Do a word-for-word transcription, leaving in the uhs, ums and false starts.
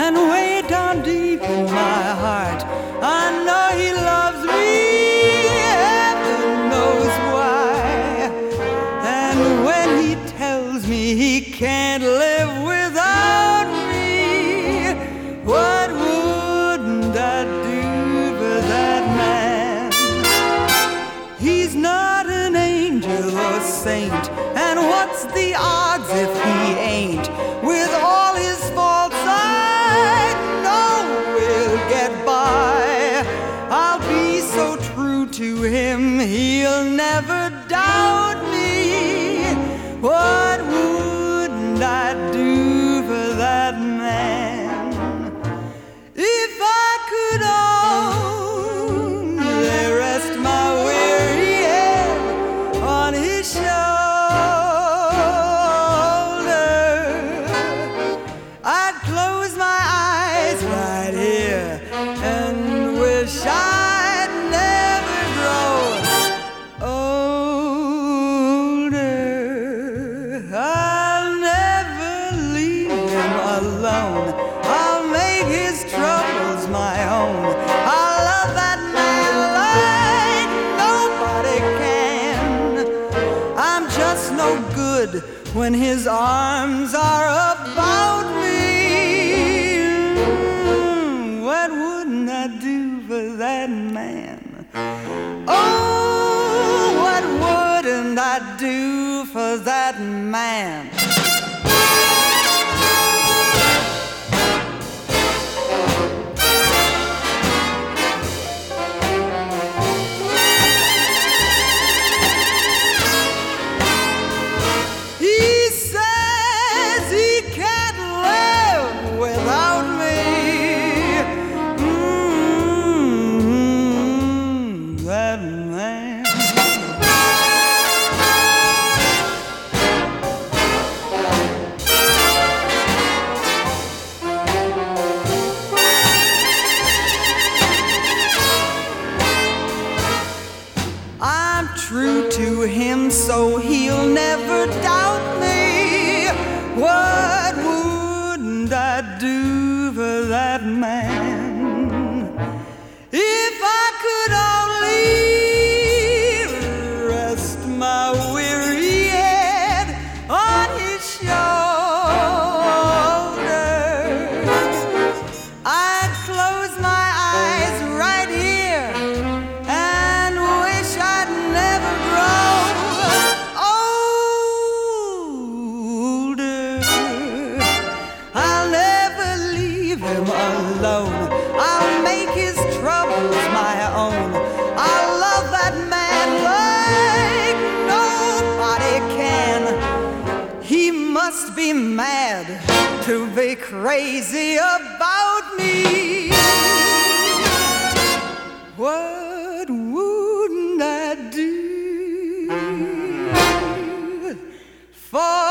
and way down deep in my heart, I know he loves me, heaven knows why. And when he tells me he can't live without me, what wouldn't I do for that man? He's not an angel or saint, and what's the odds if he ain't? With all his faults I know we'll get by. I'll be so true to him, he'll never doubt me. What wouldn't I do for that man? If I could only rest my weary head on his shoulder, I'd close my eyes right here and wish I'd never grow older. I'll never leave him alone, I'll make his troubles my own. I'll love that man like nobody can. I'm just no good when his arms are about me. Mm, what wouldn't I do for that man? Oh, what wouldn't I do for that man? He says he can't live without me. Mm, that man. I'm true to him so he'll never doubt me. What wouldn't I do for that man? If I could only rest my weary head on his shoulder, I'd close my eyes right here and wish I'd never grow older. I'll never leave him alone, I'll make his troubles my own. I'll love that man like nobody can. He must be mad to be crazy about me. What wouldn't I do for